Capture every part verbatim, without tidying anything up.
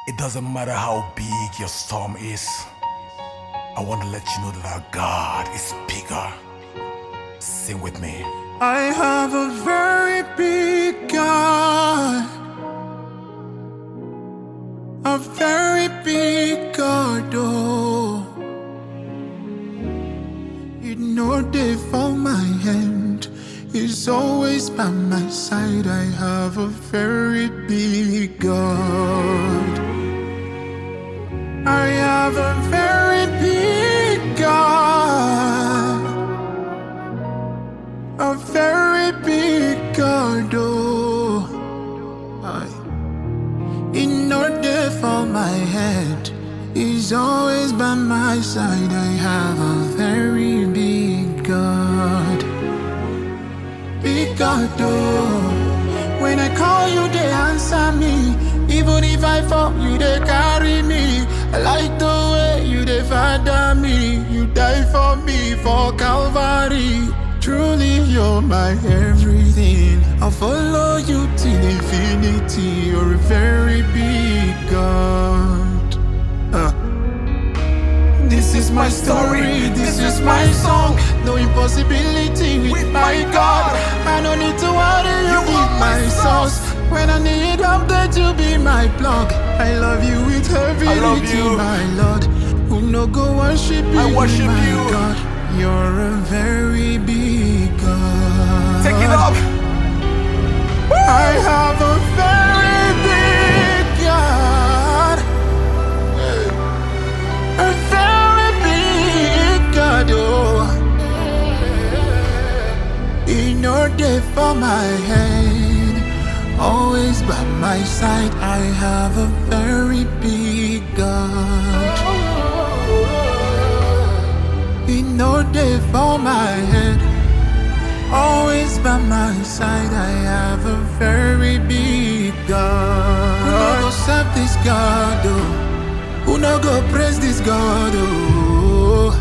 It doesn't matter how big your storm is. I want to let you know that our God is bigger. Sing with me. I have a very big God, a very big God, oh. You know they for my hand, He's always by my side. I have a very big God. I have a very big God, a very big God, oh. I, in order for my head, He's always by my side. I have a very big God, big God, oh. When I call you, they answer me. Even if I fall, you they carry me. I like the way you they father me. You die for me for Calvary. Truly, you're my everything. I'll follow you till infinity. You're a very big God. Uh. This is my story, this is my song. No impossibility with my God. I don't need to worry, you be my source. When I need update, you be my plug. I love you with everything, my Lord. Who no go worship you, I worship my you. God. You're a very big God. Take it up. I have a very big God, a very big God, oh. In order for my hand, always by my side, I have a very big God. In order for my head, always by my side, I have a very big God. Who no go serve this God, oh? Who no go praise this God, oh?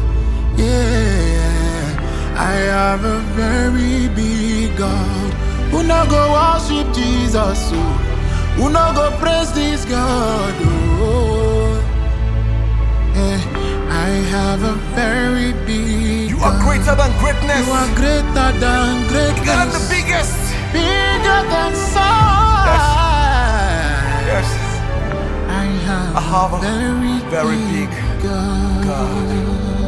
Yeah, I have a very big God. Who no go worship Jesus, oh? Who no go praise this God, oh? Yeah, I have a very big You are God. greater than greatness. You are greater than greatness. Bigger than the biggest. Bigger than size. Yes. I have, I have a a very, very big big God. God.